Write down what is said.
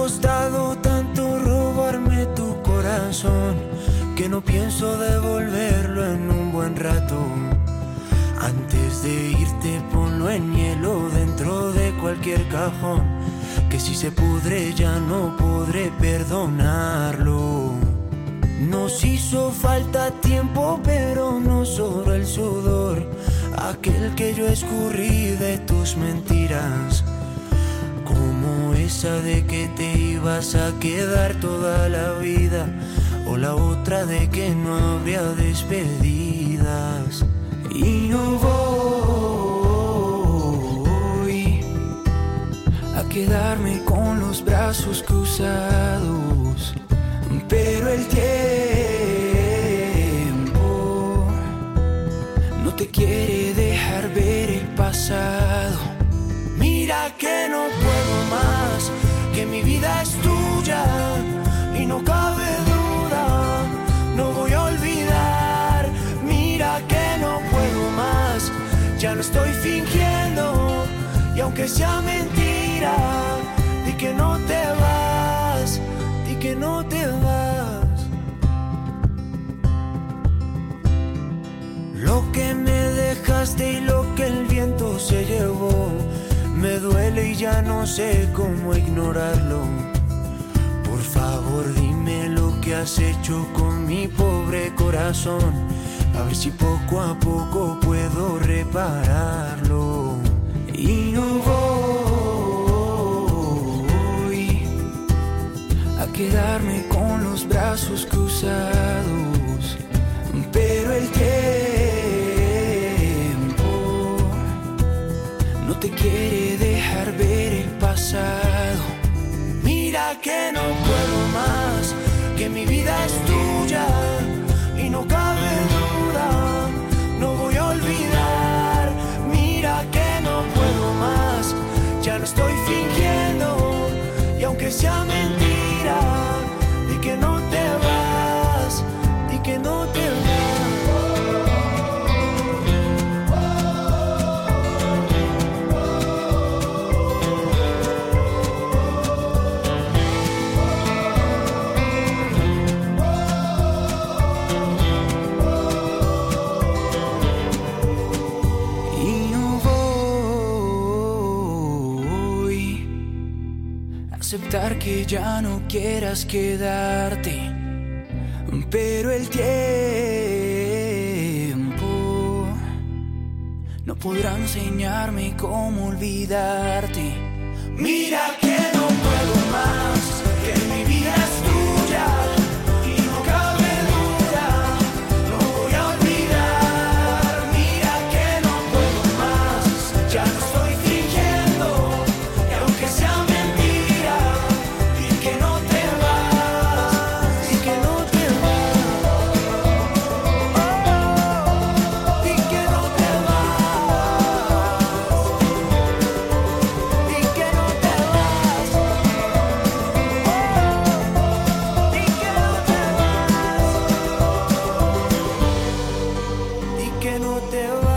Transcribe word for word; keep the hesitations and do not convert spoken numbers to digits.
costado tanto robarme tu corazón que no pienso devolverlo en un buen rato. Antes de irte ponlo en hielo dentro de cualquier cajón, que si se pudre ya no podré perdonarlo. Nos hizo falta tiempo pero no sobró el sudor, aquel que yo escurrí de tus mentiras, como esa de que te ibas a quedar toda la vida, o la otra de que no habría despedidas. Y no voy a quedarme con los brazos cruzados, pero el tiempo no te quiere dejar ver el pasado. Mira que no puedo más, que mi vida es tuya y no cabe duda, no voy a olvidar. Mira que no puedo más, ya no estoy fingiendo, y aunque sea mentira, di que no te vas, di que no te vas. Lo que me dejaste y lo que el viento se llevó me duele y ya no sé cómo ignorarlo. Por favor dime lo que has hecho con mi pobre corazón, a ver si poco a poco puedo repararlo. Y no voy a quedarme con los brazos cruzados, pero el tiempo no te quiere dejar ver el pasado. Mira que no puedo más, que mi vida es tuya y no cabe duda, no voy a olvidar. Mira que no puedo más, ya no estoy fingiendo, y aunque sea mentira, di que no te vas, di que no te vas. Aceptar que ya no quieras quedarte, pero el tiempo no podrá enseñarme cómo olvidarte. Mira que no puedo más, que mi vida es tuya y no cabe duda, no voy a olvidar. Mira que no puedo más, ya no estoy fingiendo, y aunque sea mentira, di que no te vas, di que no te vas, di que no te vas, di que no te vas, di que no te vas, di que no te vas.